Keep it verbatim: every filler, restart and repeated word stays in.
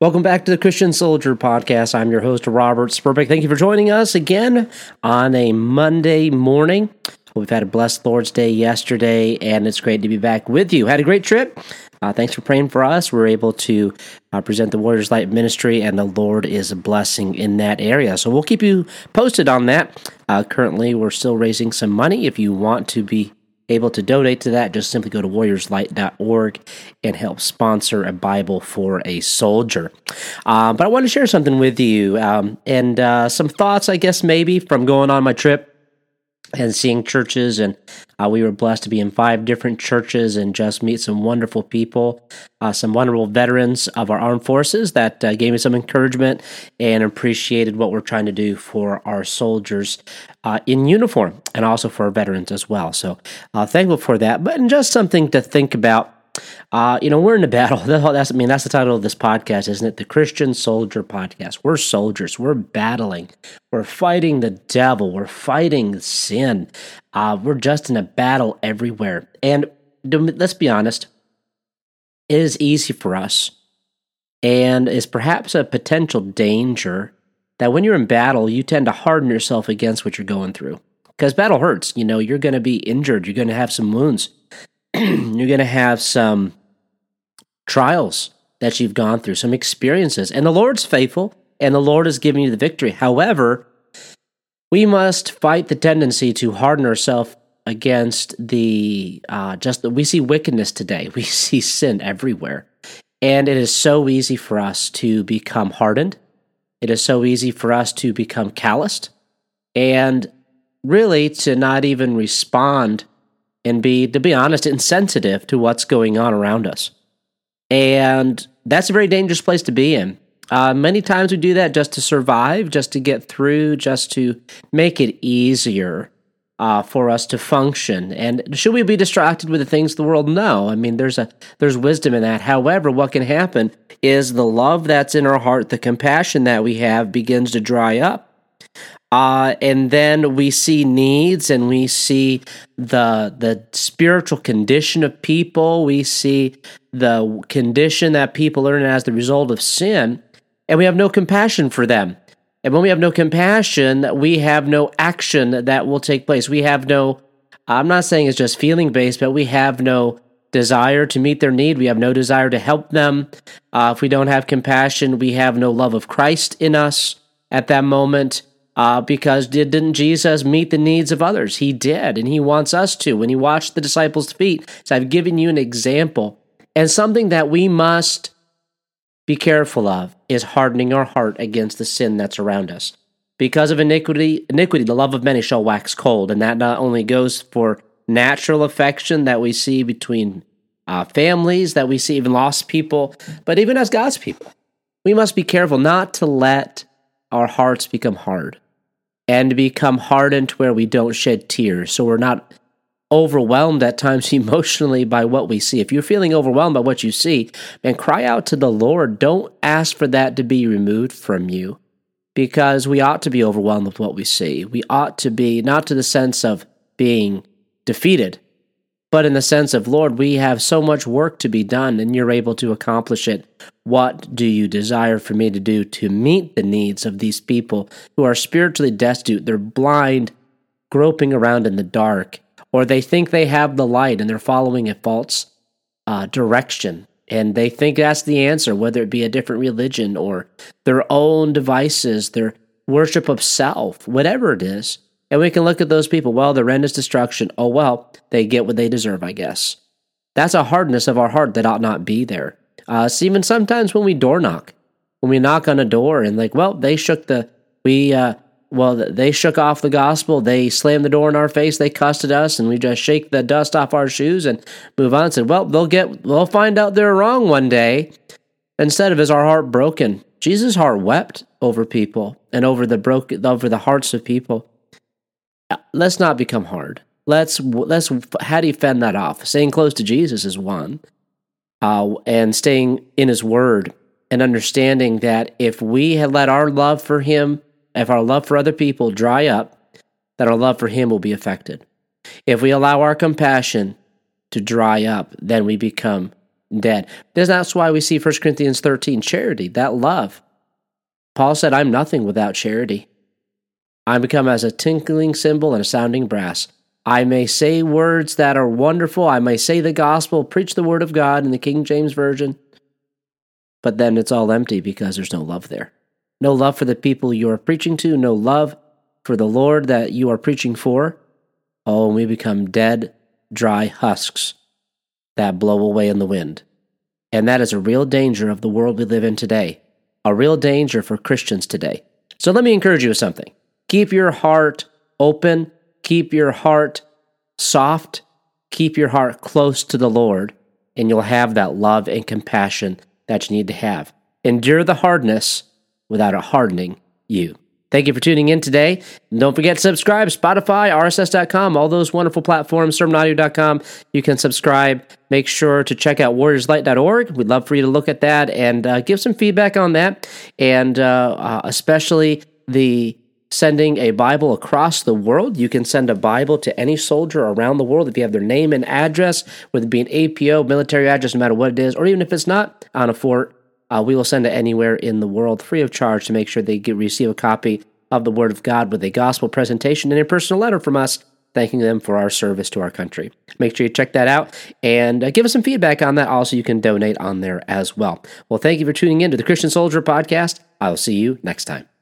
Welcome back to the Christian Soldier Podcast. I'm your host, Robert Spurbeck. Thank you for joining us again on a Monday morning. We've had a blessed Lord's Day yesterday, and it's great to be back with you. Had a great trip. Uh, thanks for praying for us. We're able to uh, present the Warriors Light Ministry, and the Lord is a blessing in that area. So we'll keep you posted on that. Uh, currently, we're still raising some money. If you want to be able to donate to that, just simply go to warriors light dot org and help sponsor a Bible for a soldier. Uh, but I want to share something with you, um, and uh, some thoughts, I guess, maybe from going on my trip and seeing churches. And uh, we were blessed to be in five different churches and just meet some wonderful people, uh, some wonderful veterans of our armed forces that uh, gave me some encouragement and appreciated what we're trying to do for our soldiers uh, in uniform, and also for our veterans as well. So uh, thankful for that, but just something to think about. Uh, you know, we're in a battle. That's, I mean, that's the title of this podcast, isn't it? The Christian Soldier Podcast. We're soldiers. We're battling. We're fighting the devil. We're fighting sin. Uh, we're just in a battle everywhere. And let's be honest, it is easy for us, and is perhaps a potential danger that when you're in battle, you tend to harden yourself against what you're going through. Because battle hurts. You know, you're going to be injured. You're going to have some wounds. You're going to have some trials that you've gone through, some experiences. And the Lord's faithful, and the Lord is giving you the victory. However, we must fight the tendency to harden ourselves against the, uh, just, we see wickedness today. We see sin everywhere. And it is so easy for us to become hardened. It is so easy for us to become calloused, and really to not even respond and be, to be honest, insensitive to what's going on around us. And that's a very dangerous place to be in. Uh, many times we do that just to survive, just to get through, just to make it easier uh, for us to function. And should we be distracted with the things of the world? No. I mean, there's a there's wisdom in that. However, what can happen is the love that's in our heart, the compassion that we have, begins to dry up. Uh, and then we see needs, and we see the the spiritual condition of people. We see the condition that people are in as the result of sin, and we have no compassion for them. And when we have no compassion, we have no action that will take place. We have no, I'm not saying it's just feeling-based, but we have no desire to meet their need. We have no desire to help them. Uh, if we don't have compassion, we have no love of Christ in us at that moment. Uh, because did, didn't Jesus meet the needs of others? He did, and he wants us to. When he washed the disciples' feet, so I've given you an example. And something that we must be careful of is hardening our heart against the sin that's around us. Because of iniquity, iniquity, the love of many shall wax cold, and that not only goes for natural affection that we see between uh, families, that we see even lost people, but even as God's people. We must be careful not to let our hearts become hard, and to become hardened to where we don't shed tears, so we're not overwhelmed at times emotionally by what we see. If you're feeling overwhelmed by what you see, man, cry out to the Lord. Don't ask for that to be removed from you, because we ought to be overwhelmed with what we see. We ought to be, not to the sense of being defeated, but in the sense of, Lord, we have so much work to be done, and you're able to accomplish it. What do you desire for me to do to meet the needs of these people who are spiritually destitute? They're blind, groping around in the dark, or they think they have the light and they're following a false uh, direction, and they think that's the answer, whether it be a different religion or their own devices, their worship of self, whatever it is. And we can look at those people, well, their end is destruction. Oh, well, they get what they deserve, I guess. That's a hardness of our heart that ought not be there. Uh, so even sometimes when we door knock, when we knock on a door and like, well, they shook the, we, uh, well, they shook off the gospel, they slammed the door in our face, they cussed at us, and we just shake the dust off our shoes and move on and said, well, they'll get, they'll find out they're wrong one day. Instead of, is our heart broken? Jesus' heart wept over people and over the broken, over the hearts of people. Let's not become hard. Let's, let's, how do you fend that off? Staying close to Jesus is one, uh, and staying in his word, and understanding that if we had let our love for him, if our love for other people dry up, that our love for him will be affected. If we allow our compassion to dry up, then we become dead. That's why we see First Corinthians thirteen, charity, that love. Paul said, I'm nothing without charity. I become as a tinkling cymbal and a sounding brass. I may say words that are wonderful. I may say the gospel, preach the word of God in the King James Version. But then it's all empty because there's no love there. No love for the people you are preaching to. No love for the Lord that you are preaching for. Oh, and we become dead, dry husks that blow away in the wind. And that is a real danger of the world we live in today. A real danger for Christians today. So let me encourage you with something. Keep your heart open. Keep your heart soft. Keep your heart close to the Lord, and you'll have that love and compassion that you need to have. Endure the hardness without it hardening you. Thank you for tuning in today. And don't forget to subscribe. Spotify, R S S dot com, all those wonderful platforms, sermon audio dot com. You can subscribe. Make sure to check out warriors light dot org. We'd love for you to look at that and uh, give some feedback on that. And uh, uh, especially the sending a Bible across the world. You can send a Bible to any soldier around the world if you have their name and address, whether it be an A P O, military address, no matter what it is, or even if it's not on a fort. Uh, we will send it anywhere in the world free of charge to make sure they get receive a copy of the Word of God with a gospel presentation and a personal letter from us thanking them for our service to our country. Make sure you check that out and uh, give us some feedback on that. Also, you can donate on there as well. Well, thank you for tuning in to the Christian Soldier Podcast. I will see you next time.